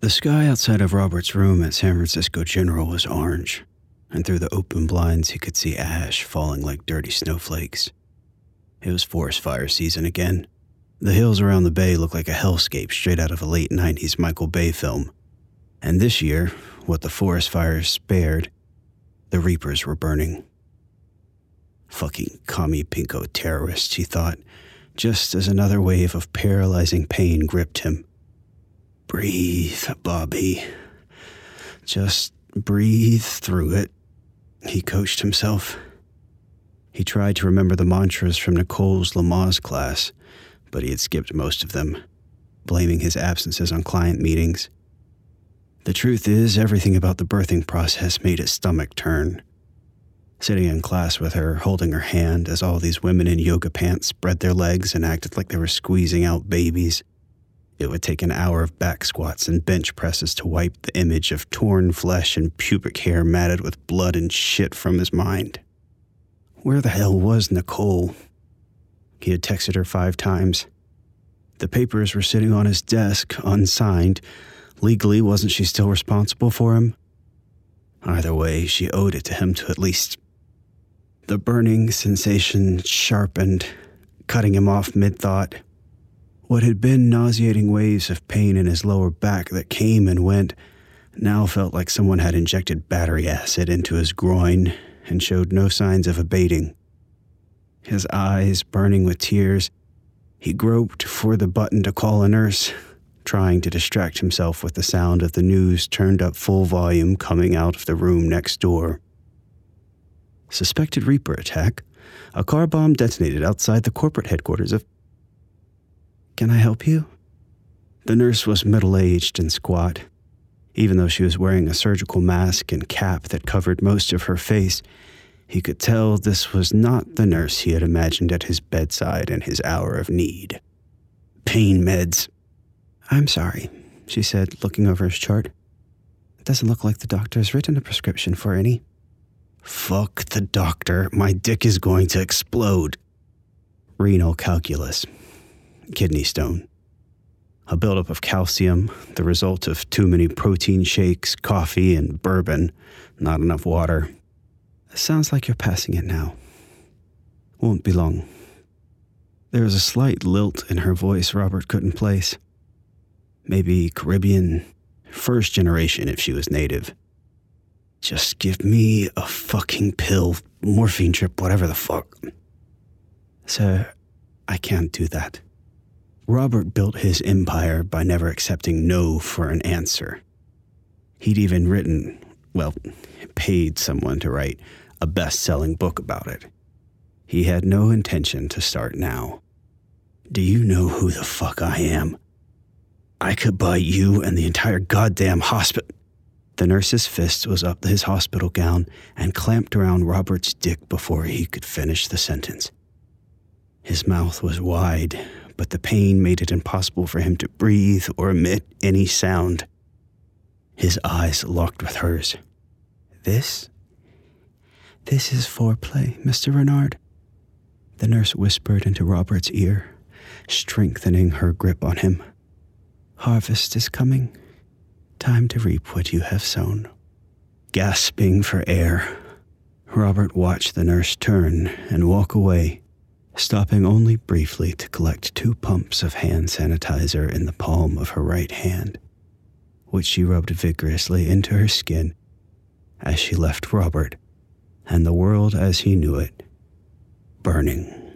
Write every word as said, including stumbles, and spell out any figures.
The sky outside of Robert's room at San Francisco General was orange, and through the open blinds he could see ash falling like dirty snowflakes. It was forest fire season again. The hills around the bay looked like a hellscape straight out of a late nineties Michael Bay film. And this year, what the forest fires spared, the reapers were burning. Fucking commie pinko terrorists, he thought, just as another wave of paralyzing pain gripped him. Breathe, Bobby. Just breathe through it, he coached himself. He tried to remember the mantras from Nicole's Lamaze class, but he had skipped most of them, blaming his absences on client meetings. The truth is, everything about the birthing process made his stomach turn. Sitting in class with her, holding her hand as all these women in yoga pants spread their legs and acted like they were squeezing out babies. It would take an hour of back squats and bench presses to wipe the image of torn flesh and pubic hair matted with blood and shit from his mind. Where the hell was Nicole? He had texted her five times. The papers were sitting on his desk, unsigned. Legally, wasn't she still responsible for him? Either way, she owed it to him to at least... The burning sensation sharpened, cutting him off mid-thought. What had been nauseating waves of pain in his lower back that came and went now felt like someone had injected battery acid into his groin and showed no signs of abating. His eyes burning with tears, he groped for the button to call a nurse, trying to distract himself with the sound of the news turned up full volume coming out of the room next door. Suspected Reaper attack. A car bomb detonated outside the corporate headquarters of... Can I help you? The nurse was middle-aged and squat. Even though she was wearing a surgical mask and cap that covered most of her face, he could tell this was not the nurse he had imagined at his bedside in his hour of need. Pain meds. I'm sorry, she said, looking over his chart. It doesn't look like the doctor has written a prescription for any. Fuck the doctor. My dick is going to explode. Renal calculus. Kidney stone. A buildup of calcium, the result of too many protein shakes, coffee, and bourbon. Not enough water. Sounds like you're passing it now. Won't be long. There was a slight lilt in her voice Robert couldn't place. Maybe Caribbean, first generation if she was native. Just give me a fucking pill, morphine trip, whatever the fuck. Sir, I can't do that. Robert built his empire by never accepting no for an answer. He'd even written, well, paid someone to write a best-selling book about it. He had no intention to start now. Do you know who the fuck I am? I could buy you and the entire goddamn hospital. The nurse's fist was up his hospital gown and clamped around Robert's dick before he could finish the sentence. His mouth was wide, but the pain made it impossible for him to breathe or emit any sound. His eyes locked with hers. This? This is foreplay, Mister Renard. The nurse whispered into Robert's ear, strengthening her grip on him. Harvest is coming. Time to reap what you have sown. Gasping for air, Robert watched the nurse turn and walk away, stopping only briefly to collect two pumps of hand sanitizer in the palm of her right hand, which she rubbed vigorously into her skin as she left Robert and the world as he knew it burning.